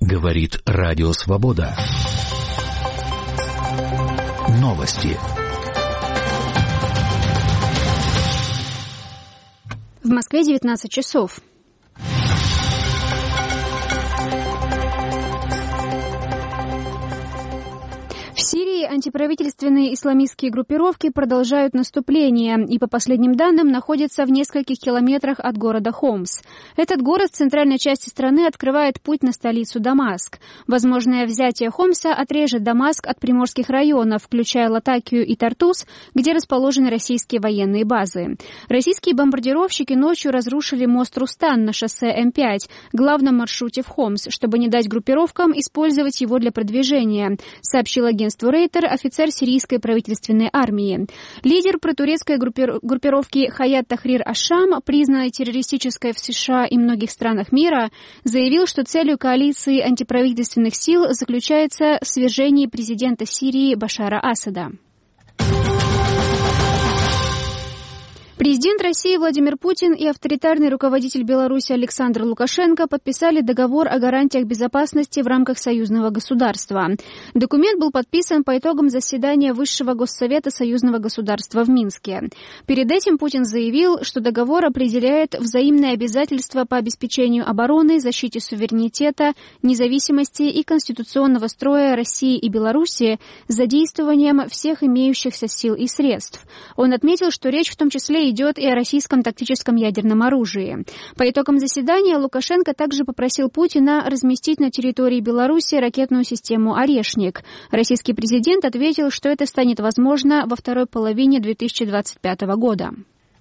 Говорит Радио Свобода. Новости. В Москве 19 часов. В Сирии антиправительственные исламистские группировки продолжают наступление и, по последним данным, находятся в нескольких километрах от города Хомс. Этот город в центральной части страны открывает путь на столицу Дамаск. Возможное взятие Хомса отрежет Дамаск от приморских районов, включая Латакию и Тартус, где расположены российские военные базы. Российские бомбардировщики ночью разрушили мост Рустан на шоссе М5, главном маршруте в Хомс, чтобы не дать группировкам использовать его для продвижения, сообщил агентство Рейтер, офицер сирийской правительственной армии. Лидер протурецкой группировки Хаят Тахрир Аш-Шам, признанной террористической в США и многих странах мира, заявил, что целью коалиции антиправительственных сил заключается в свержении президента Сирии Башара Асада. Президент России Владимир Путин и авторитарный руководитель Беларуси Александр Лукашенко подписали договор о гарантиях безопасности в рамках союзного государства. Документ был подписан по итогам заседания Высшего Госсовета союзного государства в Минске. Перед этим Путин заявил, что договор определяет взаимные обязательства по обеспечению обороны, защите суверенитета, независимости и конституционного строя России и Беларуси с задействованием всех имеющихся сил и средств. Он отметил, что речь в том числе идет и о российском тактическом ядерном оружии. По итогам заседания Лукашенко также попросил Путина разместить на территории Беларуси ракетную систему «Орешник». Российский президент ответил, что это станет возможно во второй половине 2025 года.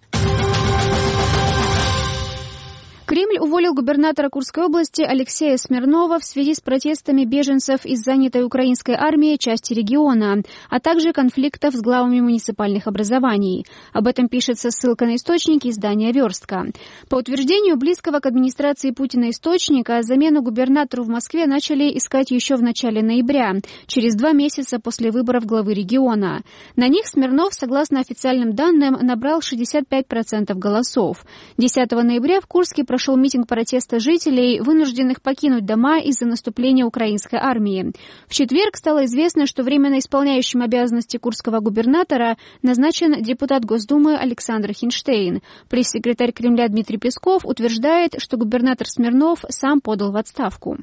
Кремль уволил губернатора Курской области Алексея Смирнова в связи с протестами беженцев из занятой украинской армией части региона, а также конфликтов с главами муниципальных образований. Об этом пишется ссылка на источники издания «Верстка». По утверждению близкого к администрации Путина источника, замену губернатору в Москве начали искать еще в начале ноября, через 2 месяца после выборов главы региона. На них Смирнов, согласно официальным данным, набрал 65% голосов. 10 ноября в Курске прошел митинг протеста жителей, вынужденных покинуть дома из-за наступления украинской армии. В четверг стало известно, что временно исполняющим обязанности курского губернатора назначен депутат Госдумы Александр Хинштейн. Пресс-секретарь Кремля Дмитрий Песков утверждает, что губернатор Смирнов сам подал в отставку.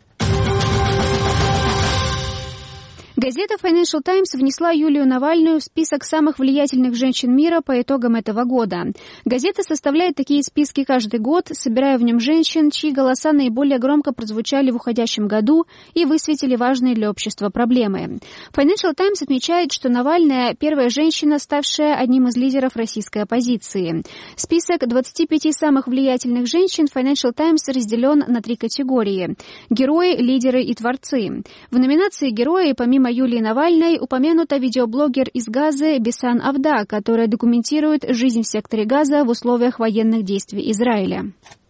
Газета Financial Times внесла Юлию Навальную в список самых влиятельных женщин мира по итогам этого года. Газета составляет такие списки каждый год, собирая в нем женщин, чьи голоса наиболее громко прозвучали в уходящем году и высветили важные для общества проблемы. Financial Times отмечает, что Навальная – первая женщина, ставшая одним из лидеров российской оппозиции. Список 25 самых влиятельных женщин Financial Times разделен на 3 категории – герои, лидеры и творцы. В номинации «Герои» помимо Юлии Навальной упомянута видеоблогер из Газы Бисан Авда, которая документирует жизнь в секторе Газа в условиях военных действий Израиля.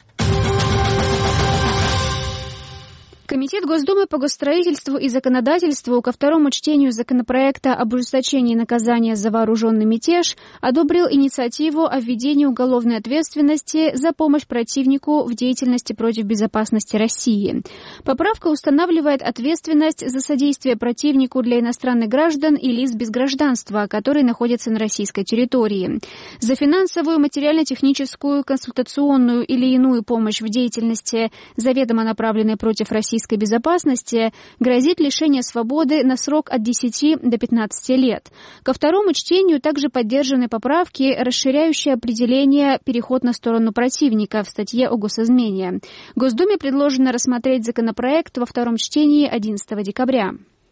Комитет Госдумы по госстроительству и законодательству ко второму чтению законопроекта об ужесточении наказания за вооруженный мятеж одобрил инициативу о введении уголовной ответственности за помощь противнику в деятельности против безопасности России. Поправка устанавливает ответственность за содействие противнику для иностранных граждан и лиц без гражданства, которые находятся на российской территории. За финансовую, материально-техническую, консультационную или иную помощь в деятельности, заведомо направленной против российской безопасности, грозит лишение свободы на срок от 10 до 15 лет. Ко второму чтению также поддержаны поправки, расширяющие определение «переход на сторону противника» в статье о госизмене. Госдуме предложено рассмотреть законопроект во втором чтении 11 декабря.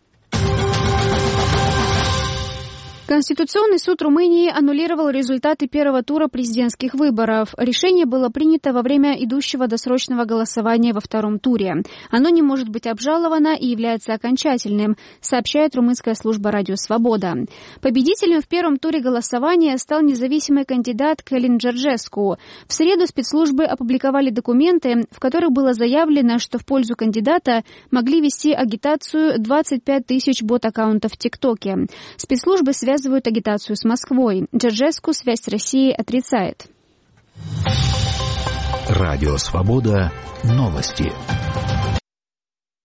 Конституционный суд Румынии аннулировал результаты первого тура президентских выборов. Решение было принято во время идущего досрочного голосования во втором туре. Оно не может быть обжаловано и является окончательным, сообщает румынская служба «Радио Свобода». Победителем в первом туре голосования стал независимый кандидат Калин Джорджеску. В среду спецслужбы опубликовали документы, в которых было заявлено, что в пользу кандидата могли вести агитацию 25 тысяч бот-аккаунтов в ТикТоке. Спецслужбы связывают агитацию с Москвой. Джорджеску связь с Россией отрицает. Радио Свобода. Новости.